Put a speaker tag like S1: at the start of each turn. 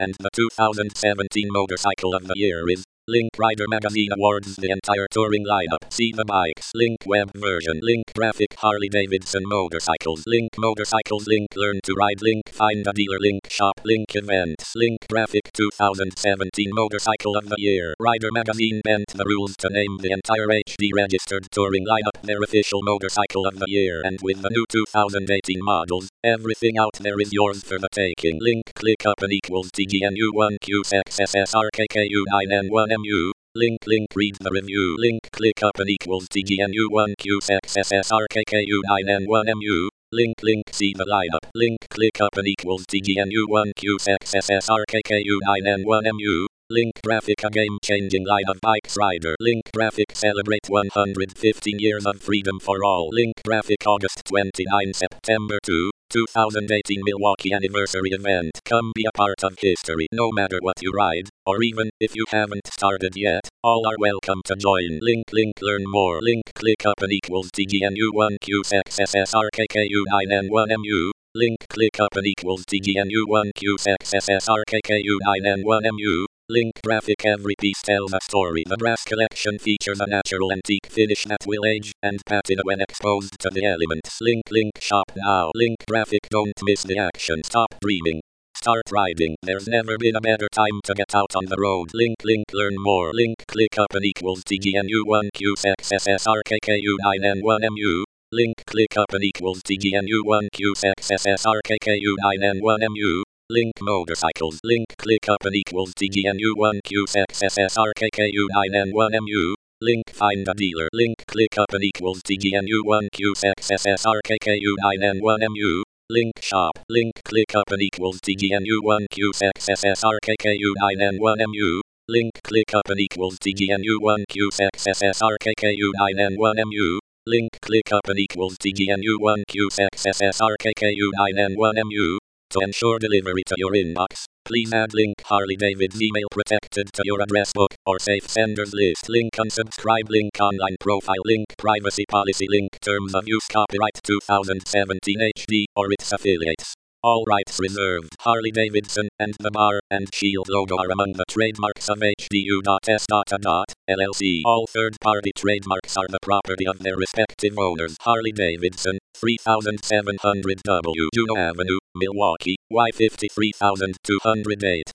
S1: and the 2017 Motorcycle of the Year is Link Rider Magazine awards the entire touring lineup. See the bikes. Link web version. Link graphic. Harley Davidson motorcycles. Link motorcycles. Link learn to ride. Link find a dealer. Link shop. Link events. Link graphic 2017 Motorcycle of the Year. Rider Magazine bent the rules to name the entire HD registered touring lineup their official Motorcycle of the Year, and with the new 2018 models, everything out there is yours for the taking. Link ClickUp equals TGNU1QSXSSRKKU9N1MU. Link read the review. Link ClickUp equals TGNU1QSXSSRKKU9N1MU. Link see the lineup. Link ClickUp equals TGNU1QSXSSRKKU9N1MU. Link graphic a game-changing line of bikes rider. Link graphic celebrate 115 years of freedom for all. Link graphic August 29 September 2018 Milwaukee anniversary event. Come be a part of history. No matter what you ride, or even if you haven't started yet, all are welcome to join. Link learn more. Link ClickUp equals TGNU1QSXSSRKKU9N1MU. Link ClickUp equals TGNU1QSXSSRKKU9N1MU. Link graphic every piece tells a story. The brass collection features a natural antique finish that will age and patina when exposed to the elements. Link shop now. Link graphic don't miss the action. Stop dreaming. Start riding. There's never been a better time to get out on the road. Link learn more. Link ClickUp equals TGNU1QSXSSRKKU9N1MU. Link ClickUp equals TGNU1QSXSSRKKU9N1MU. Link motorcycles. Link ClickUp equals TGNU1QSXSSRKKU9N1MU. Link find a dealer. Link ClickUp equals TGNU1QSXSSRKKU9N1MU. Link shop. Link ClickUp equals TGNU1QSXSSRKKU9N1MU. Link ClickUp equals TGNU1QSXSSRKKU9N1MU. Link ClickUp equals TGNU1QSXSSRKKU9N1MU. To ensure delivery to your inbox, please add Link Harley Davidson email protected to your address book or safe senders list. Link unsubscribe. Link online profile. Link privacy policy. Link terms of use. Copyright 2017 HD or its affiliates. All rights reserved. Harley Davidson and the bar and shield logo are among the trademarks of HDU.S.LLC. All third-party trademarks are the property of their respective owners. Harley Davidson, 3700 W. Juneau Avenue, Milwaukee, Y53208.